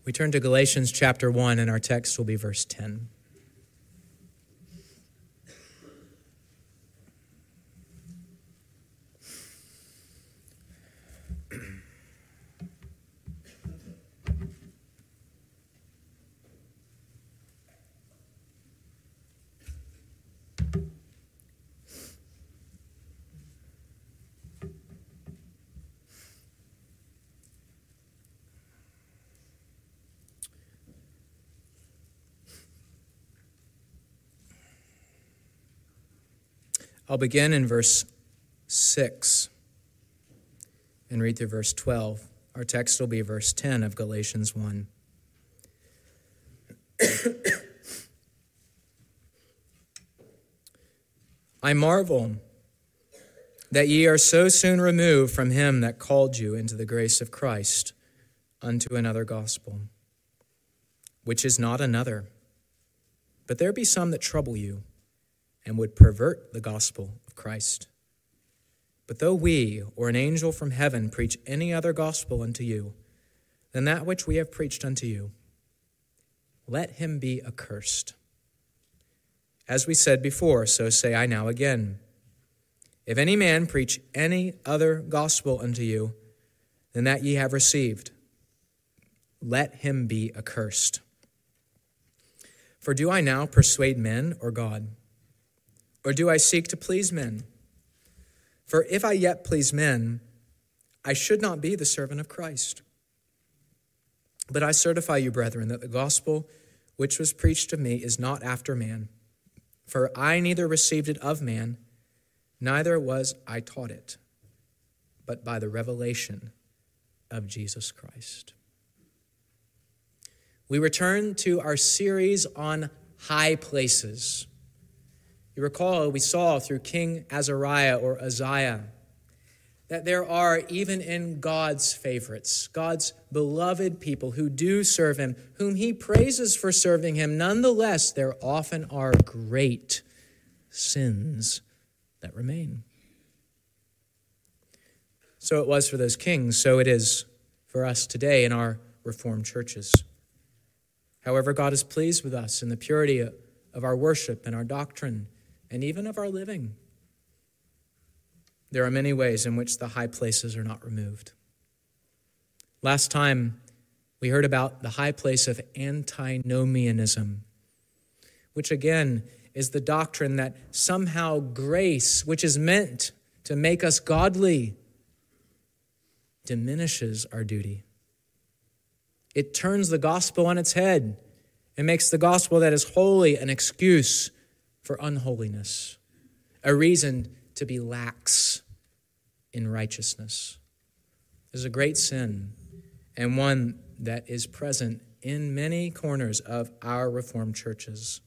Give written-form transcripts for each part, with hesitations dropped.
We turn to Galatians chapter 1, and our text will be verse 10. I'll begin in verse 6 and read through verse 12. Our text will be verse 10 of Galatians 1. I marvel that ye are so soon removed from him that called you into the grace of Christ unto another gospel, which is not another. But there be some that trouble you, and would pervert the gospel of Christ. But though we or an angel from heaven preach any other gospel unto you than that which we have preached unto you, let him be accursed. As we said before, so say I now again. If any man preach any other gospel unto you than that ye have received, let him be accursed. For do I now persuade men or God? Or do I seek to please men? For if I yet please men, I should not be the servant of Christ. But I certify you, brethren, that the gospel which was preached of me is not after man. For I neither received it of man, neither was I taught it, but by the revelation of Jesus Christ. We return to our series on high places. You recall we saw through King Azariah or Uzziah that there are, even in God's favorites, God's beloved people who do serve him, whom he praises for serving him. Nonetheless, there often are great sins that remain. So it was for those kings, so it is for us today in our Reformed churches. However, God is pleased with us in the purity of our worship and our doctrine, and even of our living. There are many ways in which the high places are not removed. Last time, we heard about the high place of antinomianism, which again is the doctrine that somehow grace, which is meant to make us godly, diminishes our duty. It turns the gospel on its head and makes the gospel that is holy an excuse for unholiness, a reason to be lax in righteousness. This is a great sin, and one that is present in many corners of our Reformed churches.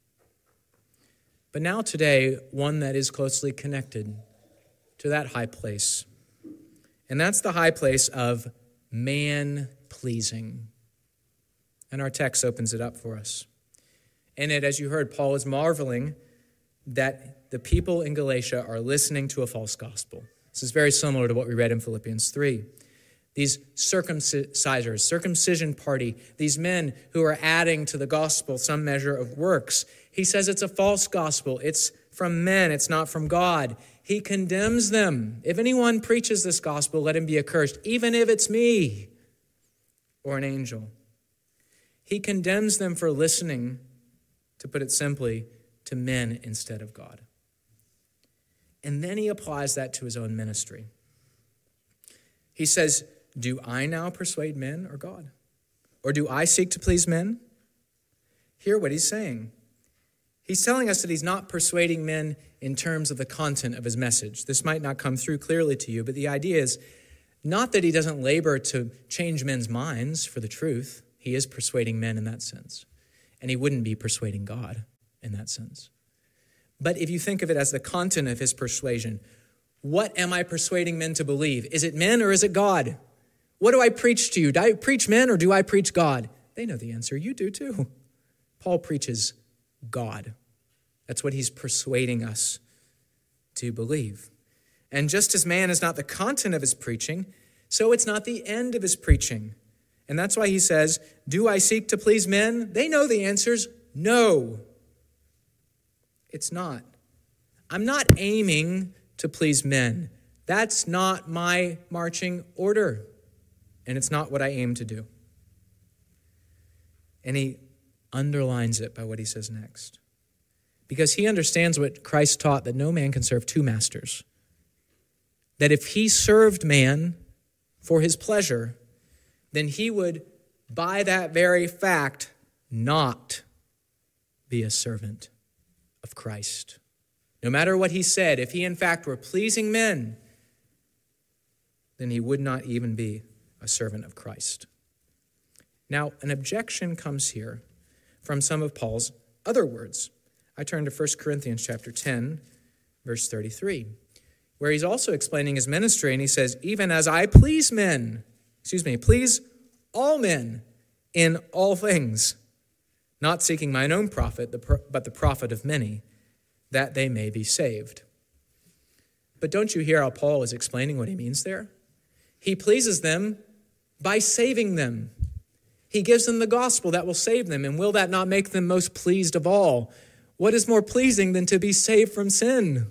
But now today, one that is closely connected to that high place, and that's the high place of man-pleasing. And our text opens it up for us. In it, as you heard, Paul is marveling that the people in Galatia are listening to a false gospel. This is very similar to what we read in Philippians 3. These circumcisers, circumcision party, these men who are adding to the gospel some measure of works. He says it's a false gospel. It's from men. It's not from God. He condemns them. If anyone preaches this gospel, let him be accursed, even if it's me or an angel. He condemns them for listening, to put it simply, to men instead of God. And then he applies that to his own ministry. He says, do I now persuade men or God? Or do I seek to please men? Hear what he's saying. He's telling us that he's not persuading men in terms of the content of his message. This might not come through clearly to you, but the idea is not that he doesn't labor to change men's minds for the truth. He is persuading men in that sense. And he wouldn't be persuading God in that sense. But if you think of it as the content of his persuasion, what am I persuading men to believe? Is it men or is it God? What do I preach to you? Do I preach men or do I preach God? They know the answer. You do too. Paul preaches God. That's what he's persuading us to believe. And just as man is not the content of his preaching, so it's not the end of his preaching. And that's why he says, do I seek to please men? They know the answer's no. It's not. I'm not aiming to please men. That's not my marching order. And it's not what I aim to do. And he underlines it by what he says next. Because he understands what Christ taught, that no man can serve two masters. That if he served man for his pleasure, then he would, by that very fact, not be a servant of Christ. No matter what he said, if he in fact were pleasing men, then he would not even be a servant of Christ. Now, an objection comes here from some of Paul's other words. I turn to 1 Corinthians chapter 10, verse 33, where he's also explaining his ministry, and he says, even as I please all men in all things, not seeking mine own profit, but the profit of many, that they may be saved. But don't you hear how Paul is explaining what he means there? He pleases them by saving them. He gives them the gospel that will save them, and will that not make them most pleased of all? What is more pleasing than to be saved from sin?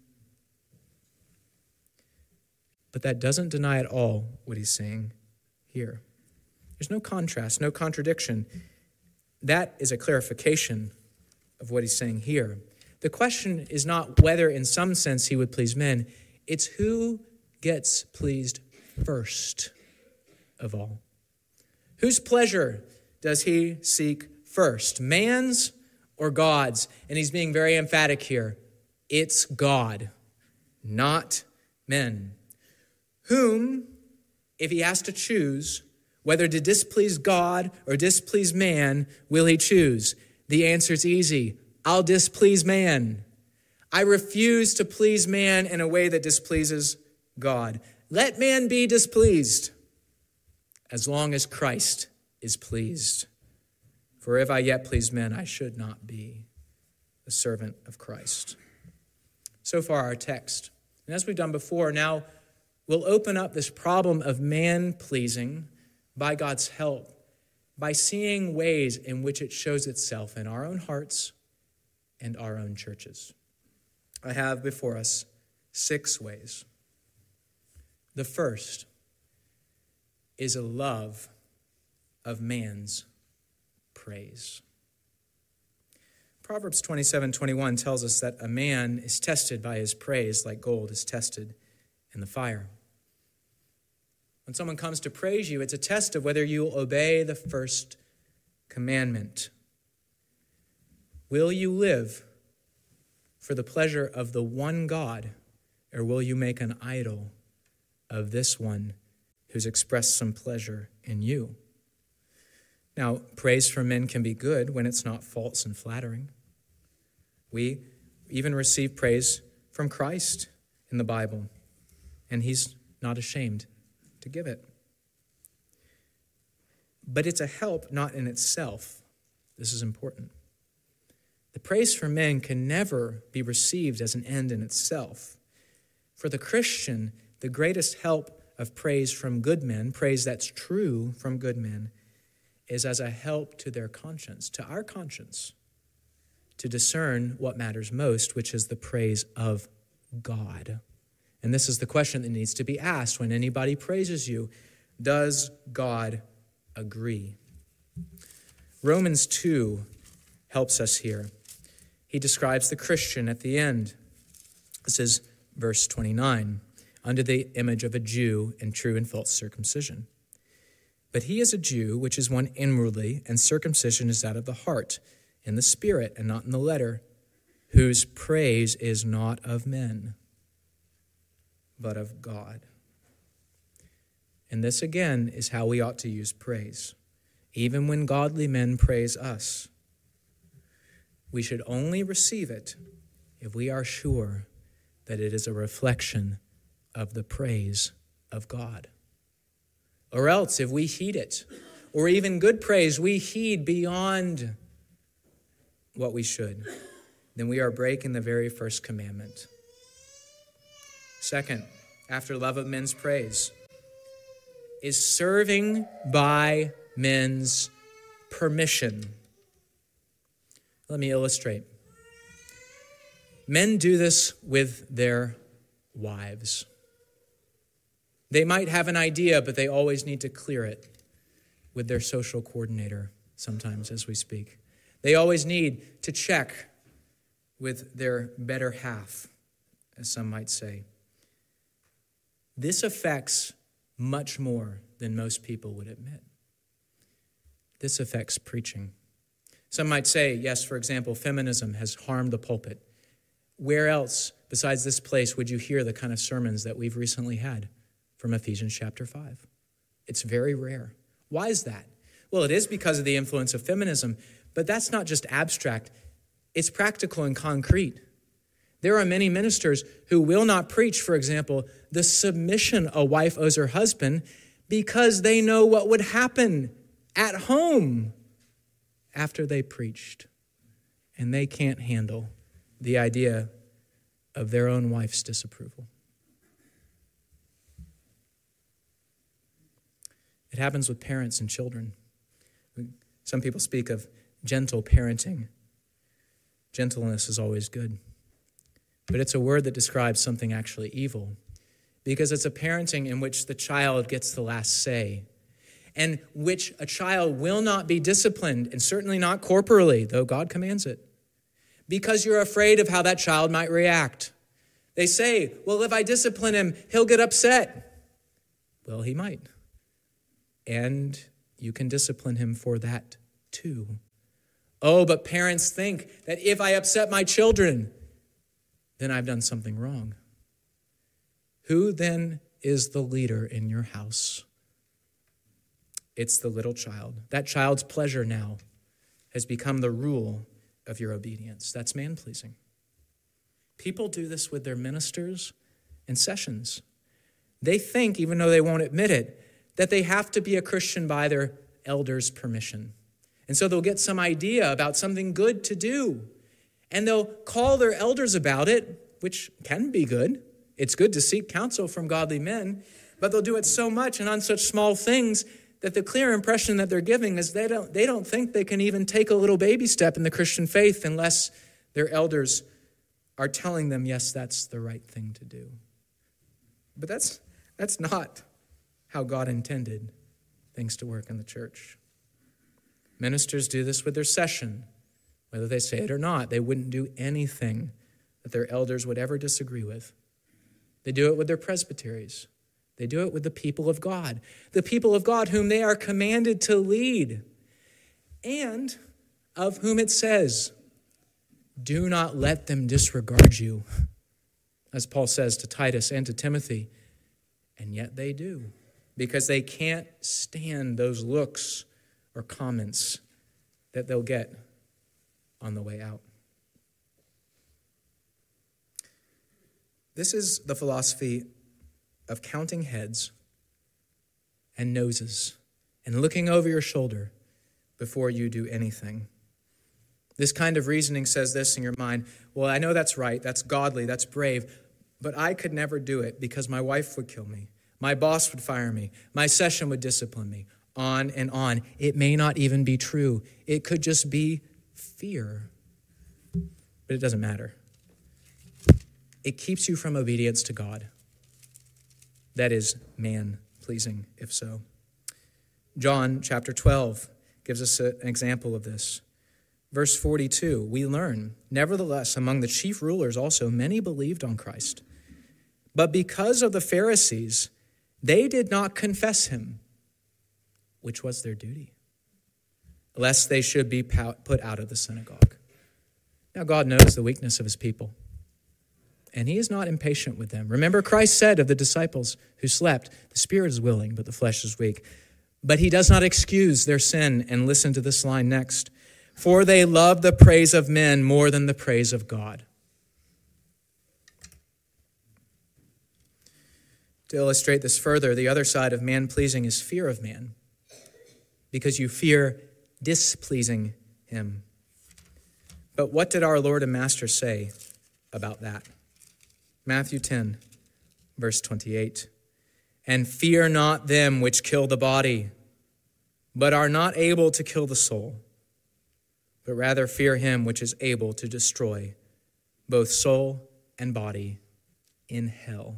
But that doesn't deny at all what he's saying here. There's no contrast, no contradiction. That is a clarification of what he's saying here. The question is not whether in some sense he would please men. It's who gets pleased first of all. Whose pleasure does he seek first? Man's or God's? And he's being very emphatic here. It's God, not men. Whom, if he has to choose whether to displease God or displease man, will he choose? The answer is easy. I'll displease man. I refuse to please man in a way that displeases God. Let man be displeased as long as Christ is pleased. For if I yet please men, I should not be a servant of Christ. So far our text. And as we've done before, now we'll open up this problem of man-pleasing by God's help, by seeing ways in which it shows itself in our own hearts and our own churches. I have before us 6 ways. The first is a love of man's praise. Proverbs 27:21 tells us that a man is tested by his praise like gold is tested in the fire. When someone comes to praise you, it's a test of whether you will obey the first commandment. Will you live for the pleasure of the one God, or will you make an idol of this one who's expressed some pleasure in you? Now, praise from men can be good when it's not false and flattering. We even receive praise from Christ in the Bible, and he's not ashamed to give it. But it's a help not in itself. This is important. The praise from men can never be received as an end in itself. For the Christian, the greatest help of praise from good men, praise that's true from good men, is as a help to their conscience, to our conscience, to discern what matters most, which is the praise of God. And this is the question that needs to be asked when anybody praises you. Does God agree? Romans 2 helps us here. He describes the Christian at the end. This is verse 29, under the image of a Jew in true and false circumcision. But he is a Jew, which is one inwardly, and circumcision is that of the heart, in the spirit and not in the letter, whose praise is not of men, but of God. And this again is how we ought to use praise. Even when godly men praise us, we should only receive it if we are sure that it is a reflection of the praise of God. Or else, if we heed it, or even good praise, we heed beyond what we should, then we are breaking the very first commandment. Second, after love of men's praise, is serving by men's permission. Let me illustrate. Men do this with their wives. They might have an idea, but they always need to clear it with their social coordinator sometimes as we speak. They always need to check with their better half, as some might say. This affects much more than most people would admit. This affects preaching. Some might say, yes, for example, feminism has harmed the pulpit. Where else besides this place would you hear the kind of sermons that we've recently had from Ephesians chapter 5? It's very rare. Why is that? Well, it is because of the influence of feminism, but that's not just abstract. It's practical and concrete. There are many ministers who will not preach, for example, the submission a wife owes her husband because they know what would happen at home after they preached. And they can't handle the idea of their own wife's disapproval. It happens with parents and children. Some people speak of gentle parenting. Gentleness is always good. But it's a word that describes something actually evil, because it's a parenting in which the child gets the last say, and which a child will not be disciplined, and certainly not corporally, though God commands it, because you're afraid of how that child might react. They say, well, if I discipline him, he'll get upset. Well, he might. And you can discipline him for that too. Oh, but parents think that if I upset my children, then I've done something wrong. Who then is the leader in your house? It's the little child. That child's pleasure now has become the rule of your obedience. That's man-pleasing. People do this with their ministers and sessions. They think, even though they won't admit it, that they have to be a Christian by their elders' permission. And so they'll get some idea about something good to do. And they'll call their elders about it, which can be good. It's good to seek counsel from godly men, but they'll do it so much and on such small things that the clear impression that they're giving is they don't think they can even take a little baby step in the Christian faith unless their elders are telling them, yes, that's the right thing to do. But that's not how God intended things to work in the church. Ministers do this with their session. Whether they say it or not, they wouldn't do anything that their elders would ever disagree with. They do it with their presbyteries. They do it with the people of God. The people of God whom they are commanded to lead. And of whom it says, do not let them disregard you. As Paul says to Titus and to Timothy. And yet they do. Because they can't stand those looks or comments that they'll get on the way out. This is the philosophy of counting heads and noses and looking over your shoulder before you do anything. This kind of reasoning says this in your mind, well, I know that's right, that's godly, that's brave, but I could never do it because my wife would kill me, my boss would fire me, my session would discipline me, on and on. It may not even be true. It could just be fear, but it doesn't matter. It keeps you from obedience to God. That is man-pleasing, if so. John chapter 12 gives us an example of this. Verse 42, we learn, nevertheless, among the chief rulers also, many believed on Christ. But because of the Pharisees, they did not confess him, which was their duty, lest they should be put out of the synagogue. Now, God knows the weakness of his people, and he is not impatient with them. Remember, Christ said of the disciples who slept, the spirit is willing, but the flesh is weak. But he does not excuse their sin, and listen to this line next. For they love the praise of men more than the praise of God. To illustrate this further, the other side of man-pleasing is fear of man, because you fear displeasing him. But what did our Lord and Master say about that? Matthew 10, verse 28. And fear not them which kill the body, but are not able to kill the soul, but rather fear him which is able to destroy both soul and body in hell.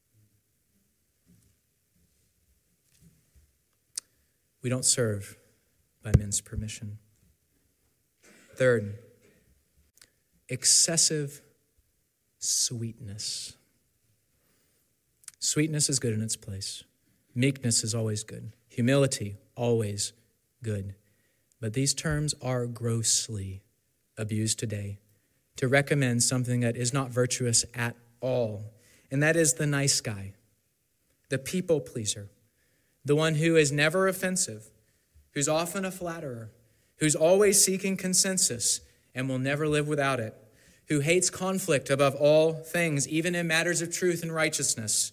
We don't serve by men's permission. Third, excessive sweetness. Sweetness is good in its place. Meekness is always good. Humility, always good. But these terms are grossly abused today to recommend something that is not virtuous at all, and that is the nice guy, the people pleaser, the one who is never offensive, who's often a flatterer, who's always seeking consensus and will never live without it, who hates conflict above all things, even in matters of truth and righteousness.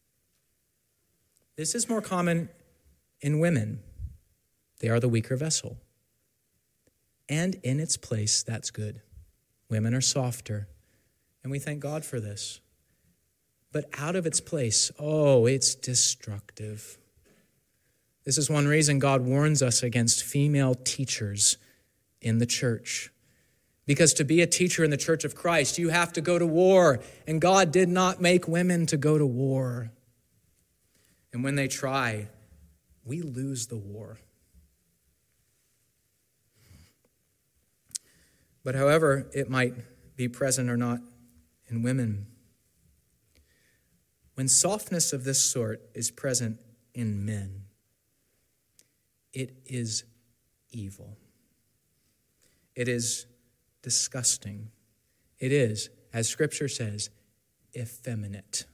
This is more common in women. They are the weaker vessel. And in its place, that's good. Women are softer, and we thank God for this. But out of its place, it's destructive. This is one reason God warns us against female teachers in the church. Because to be a teacher in the church of Christ, you have to go to war, and God did not make women to go to war. And when they try, we lose the war. But however it might be present or not in women, when softness of this sort is present in men, it is evil. It is disgusting. It is, as Scripture says, effeminate.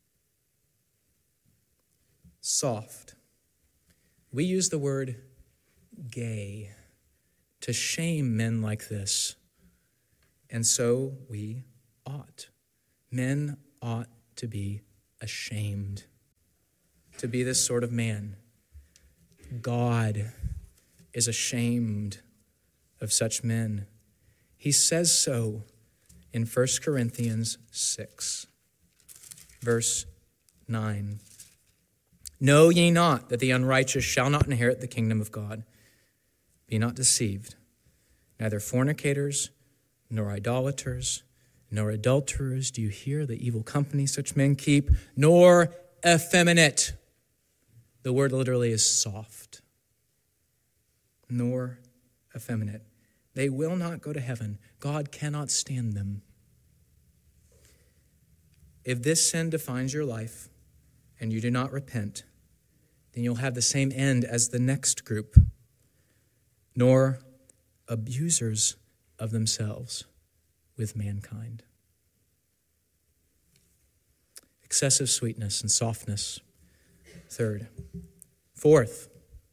Soft. We use the word gay to shame men like this. And so we ought. Men ought to be ashamed to be this sort of man. God is ashamed of such men. He says so in 1 Corinthians 6, verse 9. Know ye not that the unrighteous shall not inherit the kingdom of God? Be not deceived. Neither fornicators, nor idolaters, nor adulterers, do you hear the evil company such men keep, nor effeminate. The word literally is soft. Nor effeminate. They will not go to heaven. God cannot stand them. If this sin defines your life and you do not repent, then you'll have the same end as the next group, nor abusers of themselves with mankind. Excessive sweetness and softness. Third. Fourth,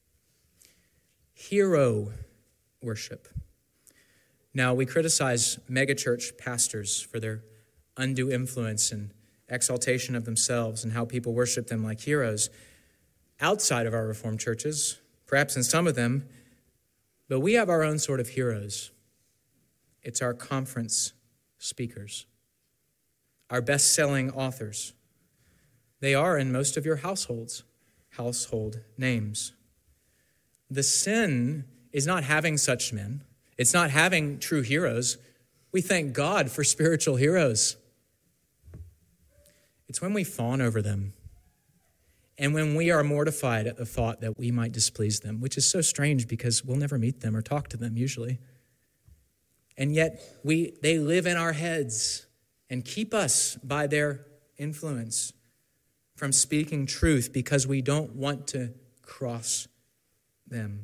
hero worship. Now, we criticize megachurch pastors for their undue influence and exaltation of themselves and how people worship them like heroes outside of our Reformed churches, perhaps in some of them, but we have our own sort of heroes. It's our conference speakers, our best-selling authors. They are in most of your household names. The sin is not having such men. It's not having true heroes. We thank God for spiritual heroes. It's when we fawn over them and when we are mortified at the thought that we might displease them, which is so strange because we'll never meet them or talk to them usually. And yet they live in our heads and keep us by their influence from speaking truth because we don't want to cross them.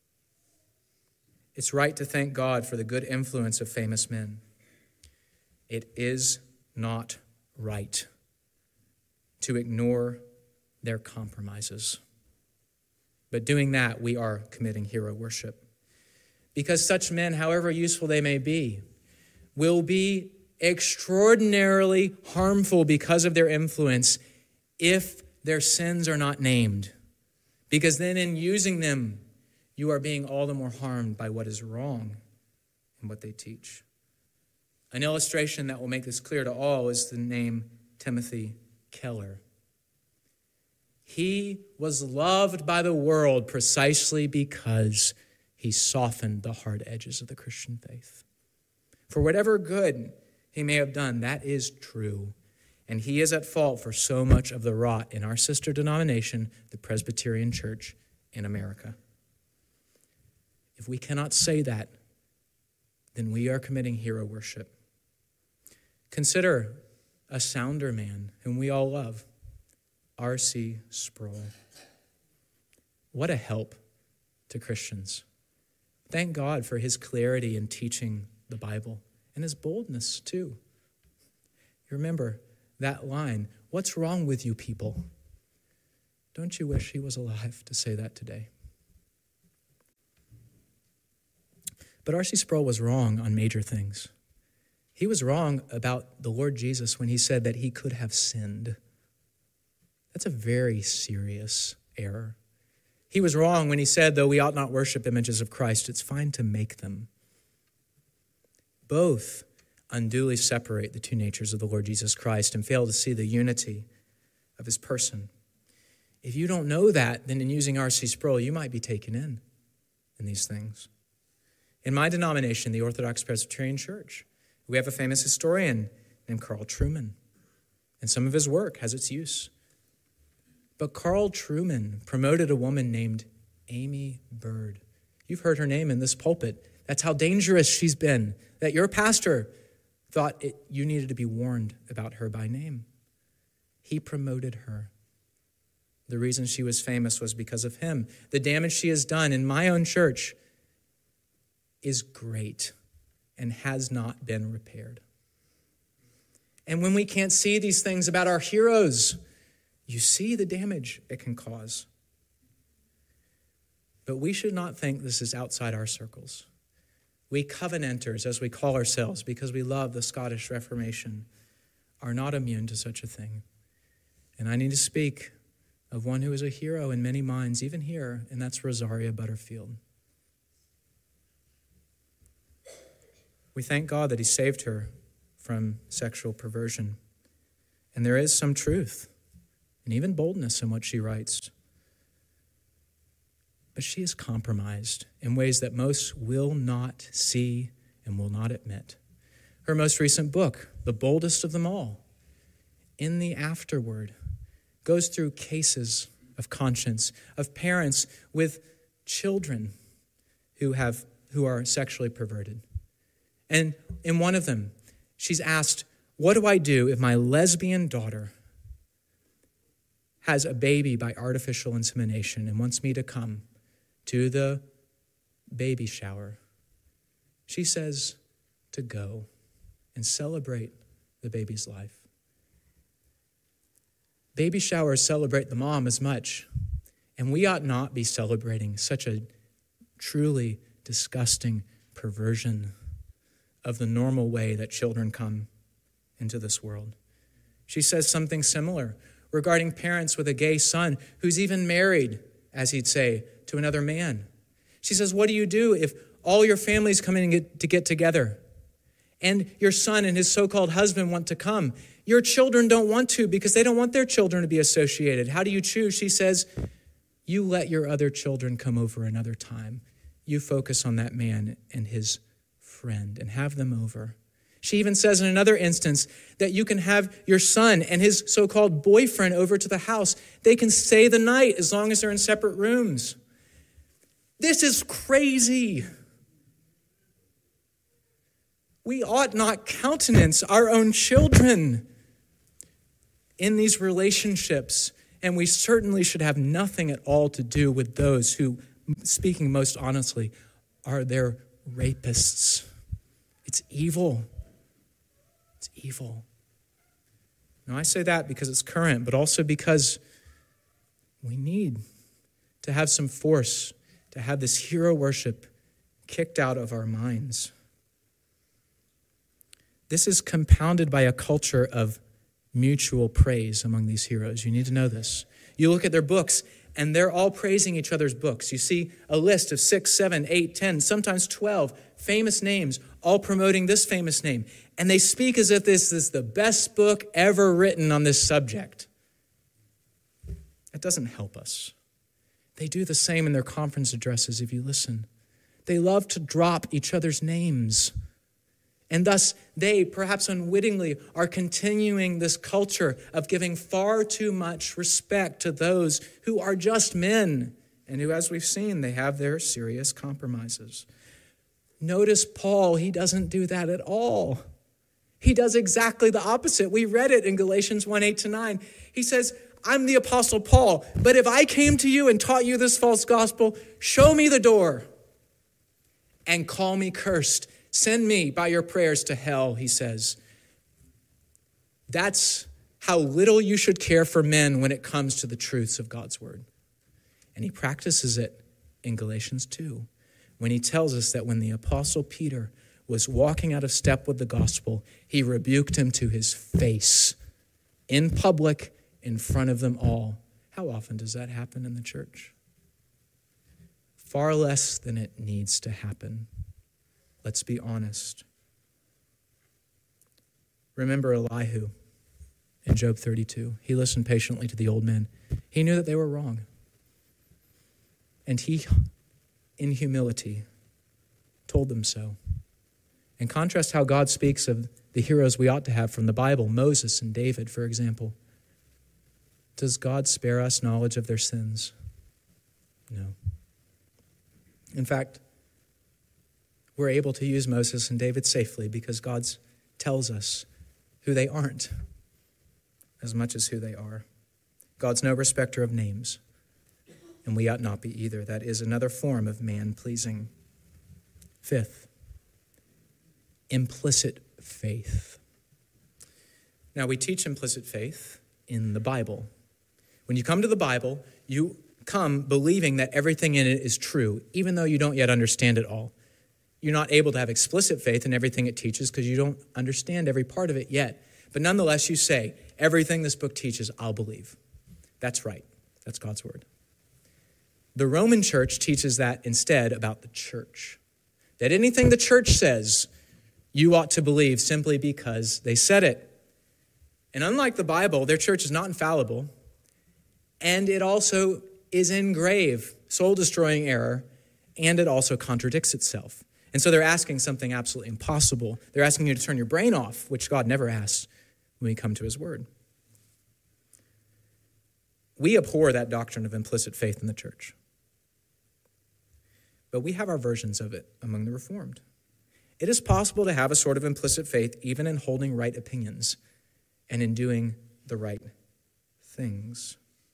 It's right to thank God for the good influence of famous men. It is not right to ignore their compromises. But doing that, we are committing hero worship. Because such men, however useful they may be, will be extraordinarily harmful because of their influence if their sins are not named. Because then in using them, you are being all the more harmed by what is wrong in what they teach. An illustration that will make this clear to all is the name Timothy Keller. He was loved by the world precisely because he softened the hard edges of the Christian faith. For whatever good he may have done, that is true. And he is at fault for so much of the rot in our sister denomination, the Presbyterian Church in America. If we cannot say that, then we are committing hero worship. Consider a sounder man whom we all love, R.C. Sproul. What a help to Christians. Thank God for his clarity in teaching the Bible and his boldness too. You remember that line, "What's wrong with you people?" Don't you wish he was alive to say that today? But R.C. Sproul was wrong on major things. He was wrong about the Lord Jesus when he said that he could have sinned. That's a very serious error. He was wrong when he said, though we ought not worship images of Christ, it's fine to make them. Both unduly separate the two natures of the Lord Jesus Christ and fail to see the unity of his person. If you don't know that, then in using R.C. Sproul, you might be taken in these things. In my denomination, the Orthodox Presbyterian Church, we have a famous historian named Carl Trueman, and some of his work has its use. But Carl Trueman promoted a woman named Amy Bird. You've heard her name in this pulpit. That's how dangerous she's been, that your pastor thought you needed to be warned about her by name. He promoted her. The reason she was famous was because of him. The damage she has done in my own church is great and has not been repaired. And when we can't see these things about our heroes, you see the damage it can cause. But we should not think this is outside our circles. We covenanters, as we call ourselves, because we love the Scottish Reformation, are not immune to such a thing. And I need to speak of one who is a hero in many minds, even here, and that's Rosaria Butterfield. We thank God that he saved her from sexual perversion. And there is some truth and even boldness in what she writes. But she is compromised in ways that most will not see and will not admit. Her most recent book, the boldest of them all, In the Afterword, goes through cases of conscience, of parents with children who are sexually perverted. And in one of them, she's asked, what do I do if my lesbian daughter has a baby by artificial insemination and wants me to come to the baby shower? She says to go and celebrate the baby's life. Baby showers celebrate the mom as much, and we ought not be celebrating such a truly disgusting perversion of the normal way that children come into this world. She says something similar regarding parents with a gay son who's even married, as he'd say, to another man. She says, what do you do if all your family's coming to get together and your son and his so-called husband want to come? Your children don't want to because they don't want their children to be associated. How do you choose? She says, you let your other children come over another time. You focus on that man and his friend and have them over. She even says in another instance that you can have your son and his so-called boyfriend over to the house. They can stay the night as long as they're in separate rooms. This is crazy. We ought not countenance our own children in these relationships, and we certainly should have nothing at all to do with those who, speaking most honestly, are their rapists. It's evil. It's evil. Now, I say that because it's current, but also because we need to have some force to have this hero worship kicked out of our minds. This is compounded by a culture of mutual praise among these heroes. You need to know this. You look at their books, and they're all praising each other's books. You see a list of 6, 7, 8, 10, sometimes 12 famous names, all promoting this famous name. And they speak as if this is the best book ever written on this subject. That doesn't help us. They do the same in their conference addresses if you listen. They love to drop each other's names. And thus, they, perhaps unwittingly, are continuing this culture of giving far too much respect to those who are just men and who, as we've seen, they have their serious compromises. Notice Paul, he doesn't do that at all. He does exactly the opposite. We read it in Galatians 1:8-9. He says, I'm the Apostle Paul, but if I came to you and taught you this false gospel, show me the door and call me cursed. Send me by your prayers to hell, he says. That's how little you should care for men when it comes to the truths of God's word. And he practices it in Galatians 2, when he tells us that when the Apostle Peter was walking out of step with the gospel, he rebuked him to his face in public in front of them all. How often does that happen in the church? Far less than it needs to happen. Let's be honest. Remember Elihu in Job 32. He listened patiently to the old men. He knew that they were wrong. And he, in humility, told them so. And contrast how God speaks of the heroes we ought to have from the Bible, Moses and David, for example. Does God spare us knowledge of their sins? No. In fact, we're able to use Moses and David safely because God tells us who they aren't as much as who they are. God's no respecter of names, and we ought not be either. That is another form of man-pleasing. Fifth, implicit faith. Now, we teach implicit faith in the Bible. When you come to the Bible, you come believing that everything in it is true, even though you don't yet understand it all. You're not able to have explicit faith in everything it teaches because you don't understand every part of it yet. But nonetheless, you say, everything this book teaches, I'll believe. That's right. That's God's word. The Roman church teaches that instead about the church. That anything the church says, you ought to believe simply because they said it. And unlike the Bible, their church is not infallible. And it also is in grave, soul-destroying error, and it also contradicts itself. And so they're asking something absolutely impossible. They're asking you to turn your brain off, which God never asks when we come to his word. We abhor that doctrine of implicit faith in the church. But we have our versions of it among the Reformed. It is possible to have a sort of implicit faith even in holding right opinions and in doing the right things.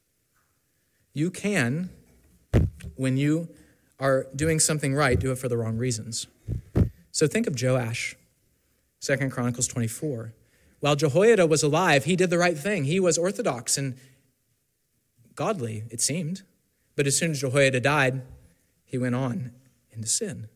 You can, when you are doing something right, do it for the wrong reasons. So think of Joash, 2 Chronicles 24. While Jehoiada was alive, he did the right thing. He was orthodox and godly, it seemed. But as soon as Jehoiada died, he went on into sin.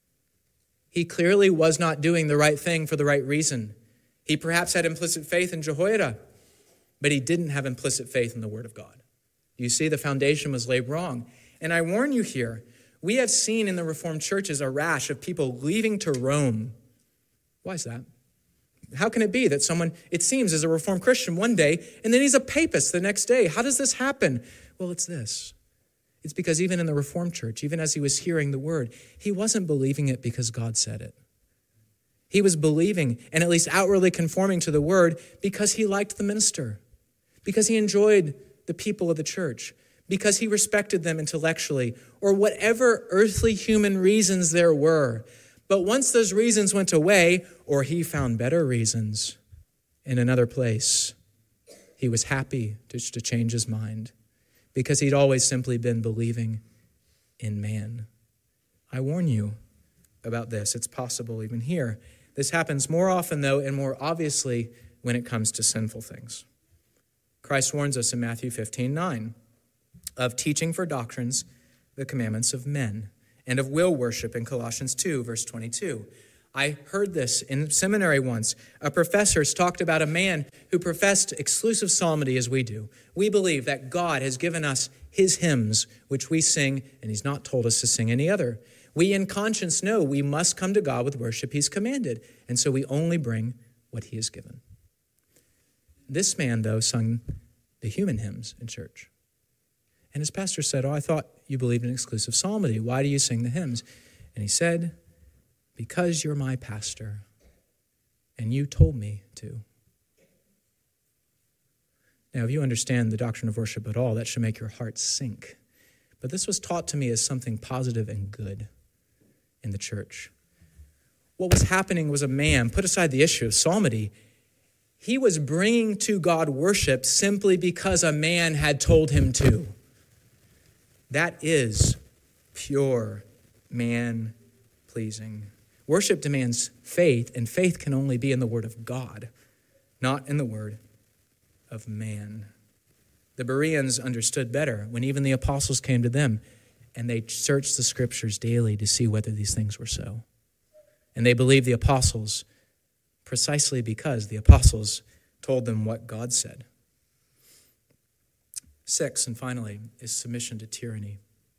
He clearly was not doing the right thing for the right reason. He perhaps had implicit faith in Jehoiada, but he didn't have implicit faith in the word of God. You see, the foundation was laid wrong. And I warn you here, we have seen in the Reformed churches a rash of people leaving to Rome. Why is that? How can it be that someone, it seems, is a Reformed Christian one day, and then he's a papist the next day? How does this happen? Well, it's this. It's because even in the Reformed church, even as he was hearing the word, he wasn't believing it because God said it. He was believing and at least outwardly conforming to the word because he liked the minister, because he enjoyed the people of the church, because he respected them intellectually, or whatever earthly human reasons there were. But once those reasons went away, or he found better reasons in another place, he was happy to change his mind because he'd always simply been believing in man. I warn you about this. It's possible even here. This happens more often, though, and more obviously when it comes to sinful things. Christ warns us in Matthew 15:9 of teaching for doctrines the commandments of men, and of will worship in Colossians 2, verse 22. I heard this in seminary once. A professor talked about a man who professed exclusive psalmody as we do. We believe that God has given us his hymns, which we sing, and he's not told us to sing any other. We in conscience know we must come to God with worship he's commanded, and so we only bring what he has given. This man, though, sung the human hymns in church. And his pastor said, I thought you believed in exclusive psalmody. Why do you sing the hymns? And he said, because you're my pastor, and you told me to. Now, if you understand the doctrine of worship at all, that should make your heart sink. But this was taught to me as something positive and good in the church. What was happening was a man, put aside the issue of psalmody, he was bringing to God worship simply because a man had told him to. That is pure man-pleasing. Worship demands faith, and faith can only be in the word of God, not in the word of man. The Bereans understood better when even the apostles came to them, and they searched the scriptures daily to see whether these things were so. And they believed the apostles precisely because the apostles told them what God said. 6, and finally, is submission to tyranny.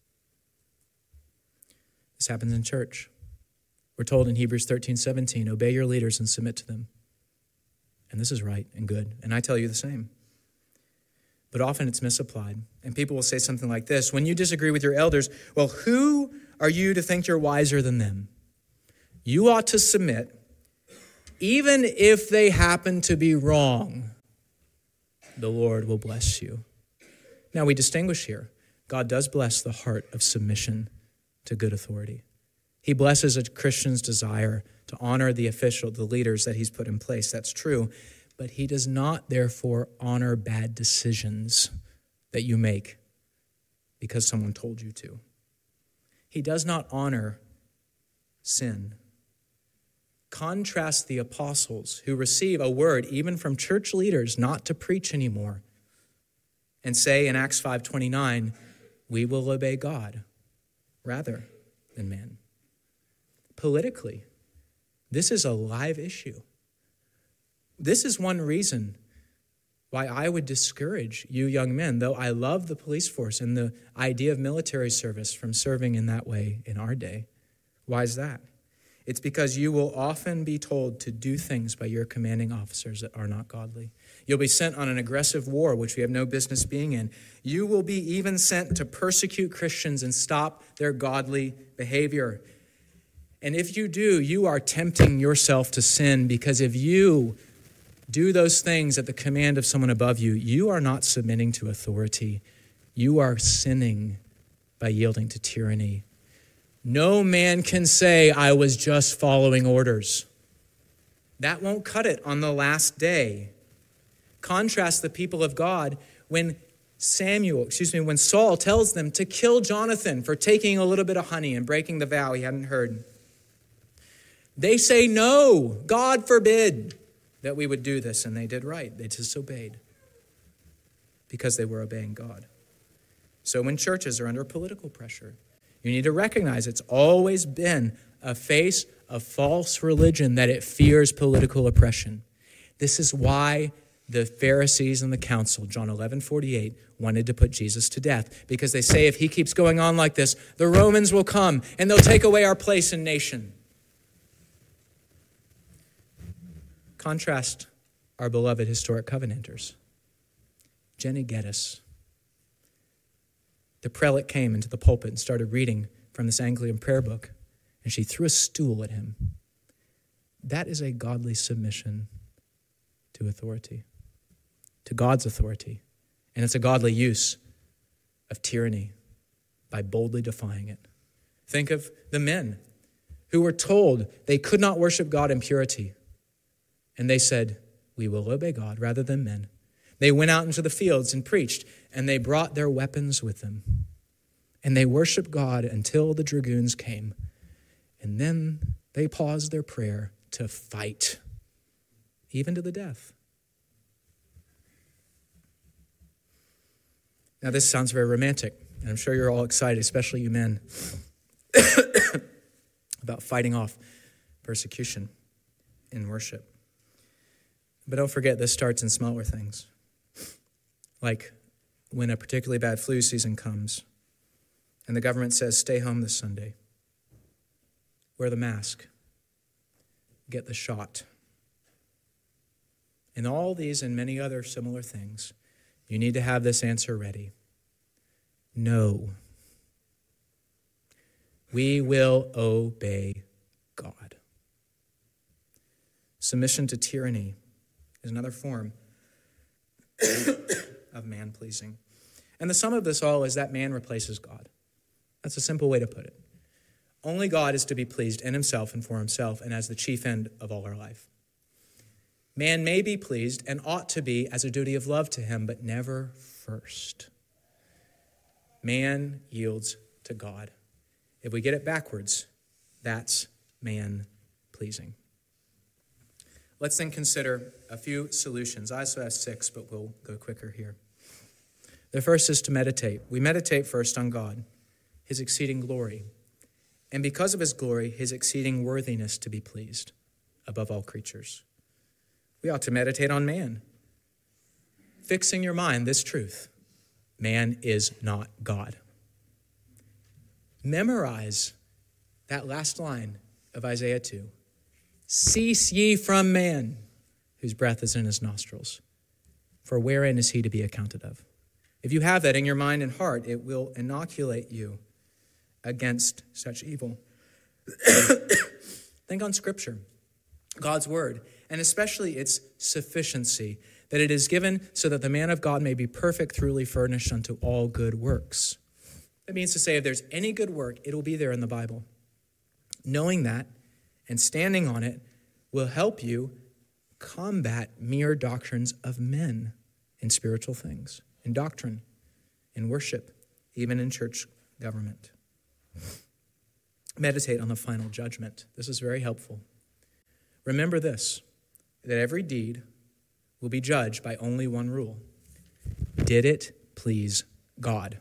This happens in church. We're told in Hebrews 13:17, obey your leaders and submit to them. And this is right and good, and I tell you the same. But often it's misapplied, and people will say something like this, when you disagree with your elders, well, who are you to think you're wiser than them? You ought to submit, even if they happen to be wrong. The Lord will bless you. Now we distinguish here. God does bless the heart of submission to good authority. He blesses a Christian's desire to honor the leaders that he's put in place. That's true. But he does not, therefore, honor bad decisions that you make because someone told you to. He does not honor sin. Contrast the apostles who receive a word even from church leaders not to preach anymore and say in Acts 5:29, we will obey God rather than man. Politically, this is a live issue. This is one reason why I would discourage you young men, though I love the police force and the idea of military service from serving in that way in our day. Why is that? It's because you will often be told to do things by your commanding officers that are not godly. You'll be sent on an aggressive war, which we have no business being in. You will be even sent to persecute Christians and stop their godly behavior. And if you do, you are tempting yourself to sin, because if you do those things at the command of someone above you, you are not submitting to authority. You are sinning by yielding to tyranny. No man can say, I was just following orders. That won't cut it on the last day. Contrast the people of God when Saul tells them to kill Jonathan for taking a little bit of honey and breaking the vow he hadn't heard. They say, no, God forbid that we would do this. And they did right. They disobeyed because they were obeying God. So when churches are under political pressure, you need to recognize it's always been a face of false religion that it fears political oppression. This is why the Pharisees and the council, John 11:48, wanted to put Jesus to death, because they say if he keeps going on like this, the Romans will come and they'll take away our place in nation. Contrast our beloved historic Covenanters. Jenny Geddes. The prelate came into the pulpit and started reading from this Anglican prayer book, and she threw a stool at him. That is a godly submission to authority, to God's authority. And it's a godly use of tyranny by boldly defying it. Think of the men who were told they could not worship God in purity. And they said, we will obey God rather than men. They went out into the fields and preached, and they brought their weapons with them. And they worshiped God until the dragoons came. And then they paused their prayer to fight, even to the death. Now, this sounds very romantic, and I'm sure you're all excited, especially you men, about fighting off persecution in worship. But don't forget, this starts in smaller things. Like when a particularly bad flu season comes and the government says, stay home this Sunday. Wear the mask. Get the shot. In all these and many other similar things, you need to have this answer ready. No. We will obey God. Submission to tyranny is another form of man-pleasing. And the sum of this all is that man replaces God. That's a simple way to put it. Only God is to be pleased in himself and for himself and as the chief end of all our life. Man may be pleased and ought to be as a duty of love to him, but never first. Man yields to God. If we get it backwards, that's man-pleasing. Let's then consider a few solutions. I also have 6, but we'll go quicker here. The first is to meditate. We meditate first on God, his exceeding glory, and because of his glory, his exceeding worthiness to be pleased above all creatures. We ought to meditate on man, fixing your mind this truth: man is not God. Memorize that last line of Isaiah 2. Cease ye from man, whose breath is in his nostrils, for wherein is he to be accounted of? If you have that in your mind and heart, it will inoculate you against such evil. Think on Scripture, God's word, and especially its sufficiency, that it is given so that the man of God may be perfect, thoroughly furnished unto all good works. That means to say, if there's any good work, it will be there in the Bible. Knowing that and standing on it will help you combat mere doctrines of men in spiritual things, in doctrine, in worship, even in church government. Meditate on the final judgment. This is very helpful. Remember this, that every deed will be judged by only one rule. Did it please God?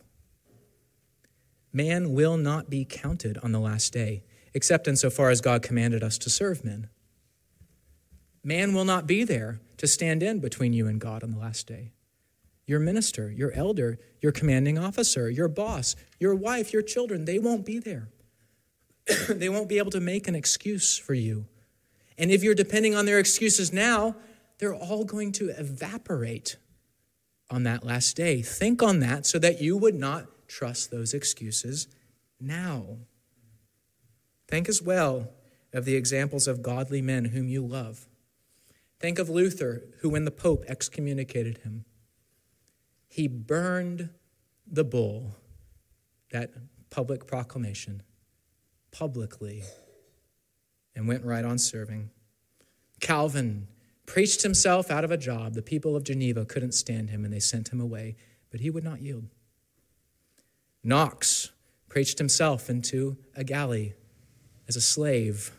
Man will not be counted on the last day, except insofar as God commanded us to serve men. Man will not be there to stand in between you and God on the last day. Your minister, your elder, your commanding officer, your boss, your wife, your children, they won't be there. They won't be able to make an excuse for you. And if you're depending on their excuses now, they're all going to evaporate on that last day. Think on that so that you would not trust those excuses now. Think as well of the examples of godly men whom you love. Think of Luther, who when the Pope excommunicated him, he burned the bull, that public proclamation, publicly, and went right on serving. Calvin preached himself out of a job. The people of Geneva couldn't stand him, and they sent him away, but he would not yield. Knox preached himself into a galley as a slave,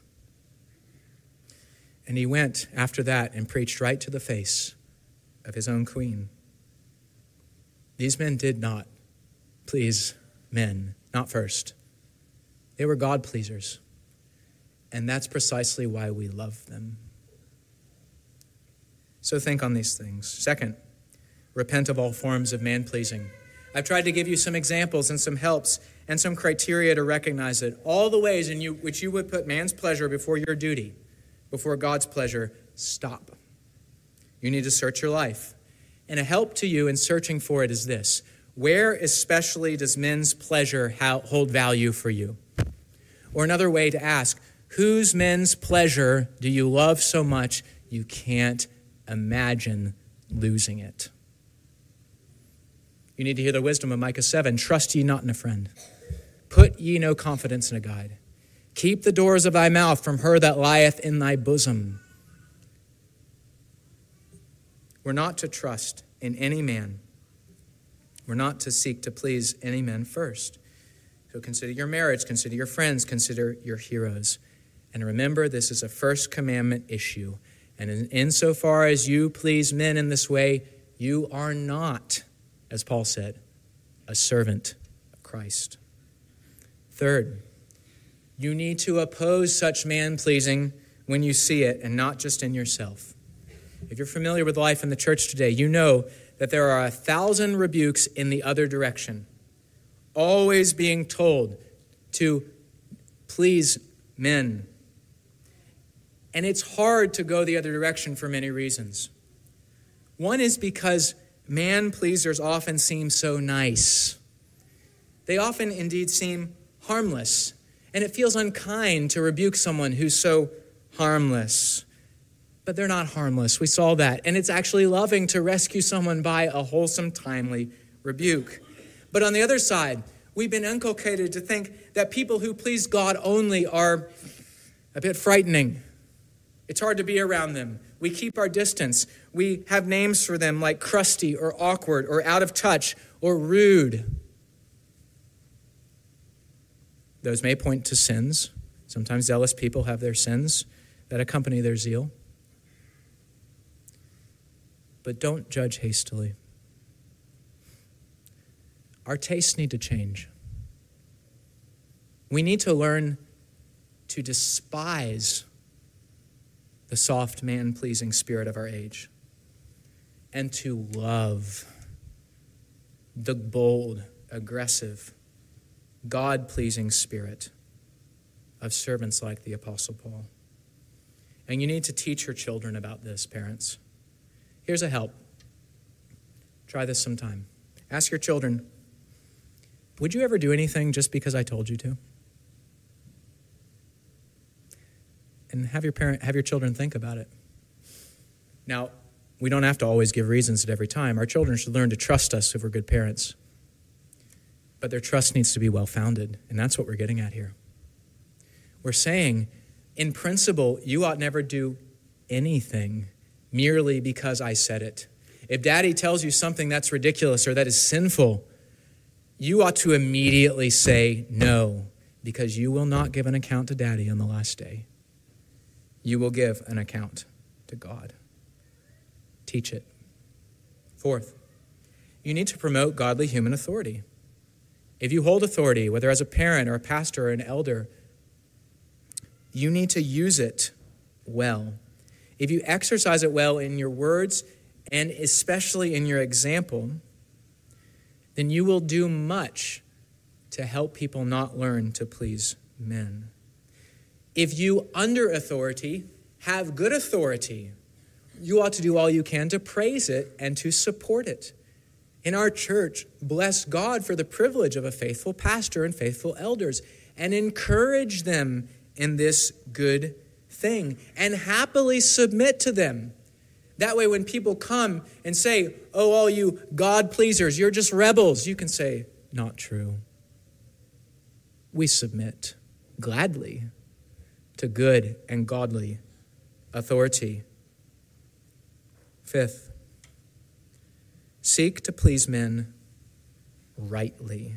and he went after that and preached right to the face of his own queen. These men did not please men, not first. They were God pleasers, and that's precisely why we love them. So think on these things. Second, repent of all forms of man-pleasing. I've tried to give you some examples and some helps and some criteria to recognize it. All the ways in which you would put man's pleasure before your duty, before God's pleasure, stop. You need to search your life. And a help to you in searching for it is this: where especially does men's pleasure hold value for you? Or another way to ask, whose men's pleasure do you love so much you can't imagine losing it? You need to hear the wisdom of Micah 7. Trust ye not in a friend. Put ye no confidence in a guide. Keep the doors of thy mouth from her that lieth in thy bosom. We're not to trust in any man. We're not to seek to please any man first. So consider your marriage, consider your friends, consider your heroes. And remember, this is a first commandment issue. And insofar as you please men in this way, you are not, as Paul said, a servant of Christ. Third, you need to oppose such man-pleasing when you see it and not just in yourself. If you're familiar with life in the church today, you know that there are 1,000 rebukes in the other direction, always being told to please men. And it's hard to go the other direction for many reasons. One is because man-pleasers often seem so nice. They often indeed seem harmless, and it feels unkind to rebuke someone who's so harmless. But they're not harmless. We saw that. And it's actually loving to rescue someone by a wholesome, timely rebuke. But on the other side, we've been inculcated to think that people who please God only are a bit frightening. It's hard to be around them. We keep our distance. We have names for them like crusty or awkward or out of touch or rude. Those may point to sins. Sometimes zealous people have their sins that accompany their zeal. But don't judge hastily. Our tastes need to change. We need to learn to despise the soft, man-pleasing spirit of our age and to love the bold, aggressive, God-pleasing spirit of servants like the Apostle Paul. And you need to teach your children about this, parents. Here's a help. Try this sometime. Ask your children, would you ever do anything just because I told you to? And have your children think about it. Now, we don't have to always give reasons at every time. Our children should learn to trust us if we're good parents. But their trust needs to be well-founded, and that's what we're getting at here. We're saying, in principle, you ought never do anything merely because I said it. If Daddy tells you something that's ridiculous or that is sinful, you ought to immediately say no, because you will not give an account to Daddy on the last day. You will give an account to God. Teach it. Fourth, you need to promote godly human authority. If you hold authority, whether as a parent or a pastor or an elder, you need to use it well. If you exercise it well in your words and especially in your example, then you will do much to help people not learn to please men. If you, under authority, have good authority, you ought to do all you can to praise it and to support it. In our church, bless God for the privilege of a faithful pastor and faithful elders, and encourage them in this good thing, and happily submit to them. That way, when people come and say, oh, all you God pleasers, you're just rebels, you can say, not true. We submit gladly to good and godly authority. Fifth, seek to please men rightly.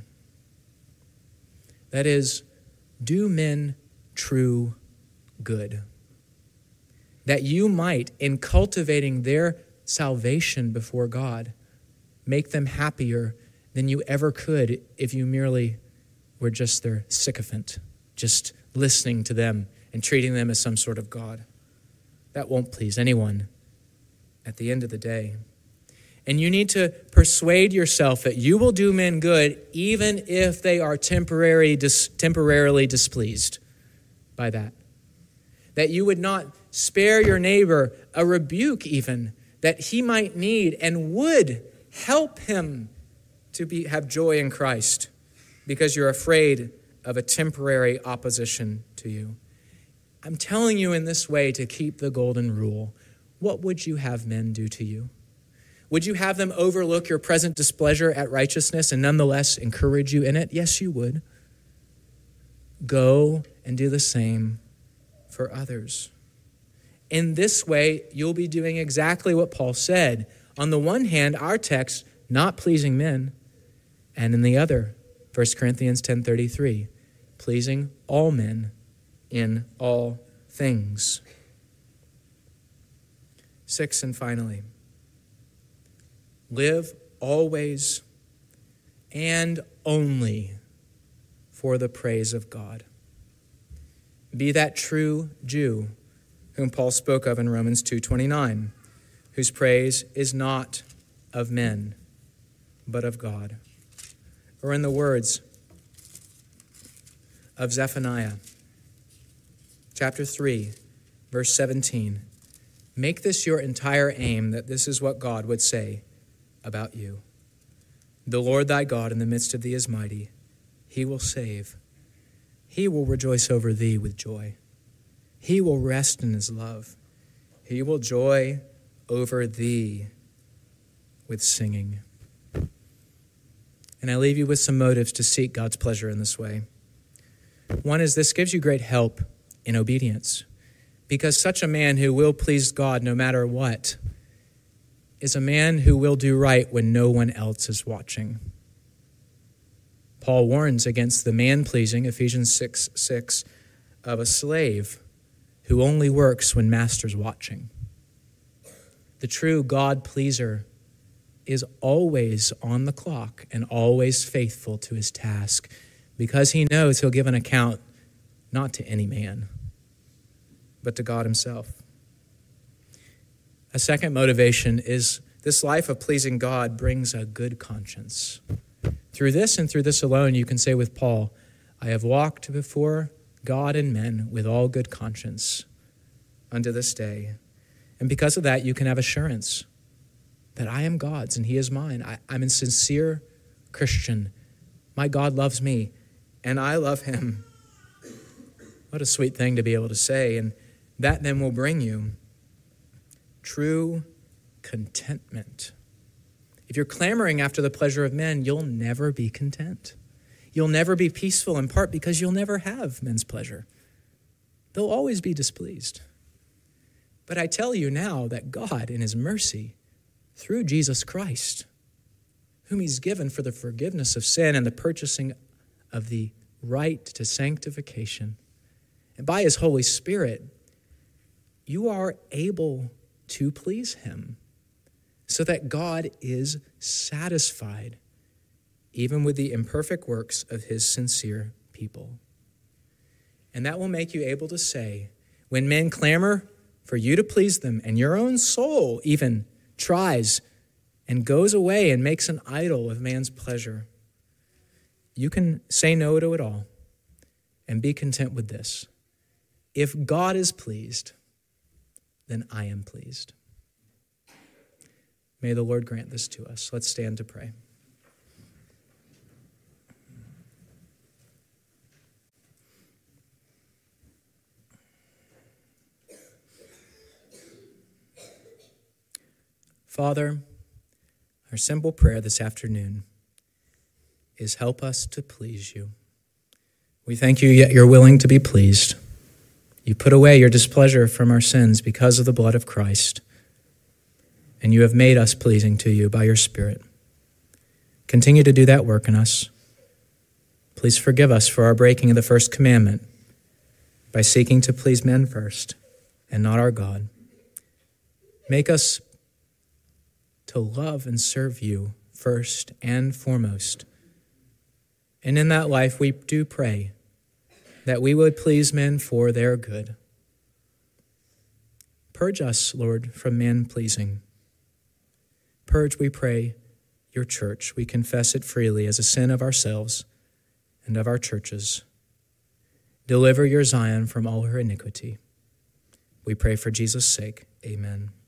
That is, do men true good, that you might, in cultivating their salvation before God, make them happier than you ever could if you merely were just their sycophant, just listening to them and treating them as some sort of God. That won't please anyone at the end of the day. And you need to persuade yourself that you will do men good even if they are temporarily displeased by that. That you would not spare your neighbor a rebuke even that he might need and would help him to have joy in Christ because you're afraid of a temporary opposition to you. I'm telling you in this way to keep the golden rule. What would you have men do to you? Would you have them overlook your present displeasure at righteousness and nonetheless encourage you in it? Yes, you would. Go and do the same for others. In this way, you'll be doing exactly what Paul said. On the one hand, our text, not pleasing men, and in the other, 1 Corinthians 10:33, pleasing all men in all things. 6, and finally, live always and only for the praise of God. Be that true Jew whom Paul spoke of in Romans 2:29, whose praise is not of men, but of God. Or in the words of Zephaniah, chapter 3, verse 17, make this your entire aim, that this is what God would say about you. The Lord thy God in the midst of thee is mighty, he will save. He will rejoice over thee with joy. He will rest in his love. He will joy over thee with singing. And I leave you with some motives to seek God's pleasure in this way. One is this gives you great help in obedience, because such a man who will please God no matter what is a man who will do right when no one else is watching. Paul warns against the man-pleasing, Ephesians 6:6, of a slave who only works when master's watching. The true God-pleaser is always on the clock and always faithful to his task, because he knows he'll give an account not to any man, but to God himself. A second motivation is this life of pleasing God brings a good conscience. Through this and through this alone, you can say with Paul, I have walked before God and men with all good conscience unto this day. And because of that, you can have assurance that I am God's and he is mine. I'm a sincere Christian. My God loves me and I love him. What a sweet thing to be able to say. And that then will bring you true contentment. If you're clamoring after the pleasure of men, you'll never be content. You'll never be peaceful, in part because you'll never have men's pleasure. They'll always be displeased. But I tell you now that God, in his mercy, through Jesus Christ, whom he's given for the forgiveness of sin and the purchasing of the right to sanctification, and by his Holy Spirit, you are able to please him, so that God is satisfied even with the imperfect works of his sincere people. And that will make you able to say, when men clamor for you to please them, and your own soul even tries and goes away and makes an idol of man's pleasure, you can say no to it all and be content with this. If God is pleased, then I am pleased. May the Lord grant this to us. Let's stand to pray. Father, our simple prayer this afternoon is help us to please you. We thank you, yet you're willing to be pleased. You put away your displeasure from our sins because of the blood of Christ, and you have made us pleasing to you by your Spirit. Continue to do that work in us. Please forgive us for our breaking of the first commandment by seeking to please men first and not our God. Make us to love and serve you first and foremost. And in that life, we do pray that we would please men for their good. Purge us, Lord, from man-pleasing. Purge, we pray, your church. We confess it freely as a sin of ourselves and of our churches. Deliver your Zion from all her iniquity. We pray for Jesus' sake. Amen.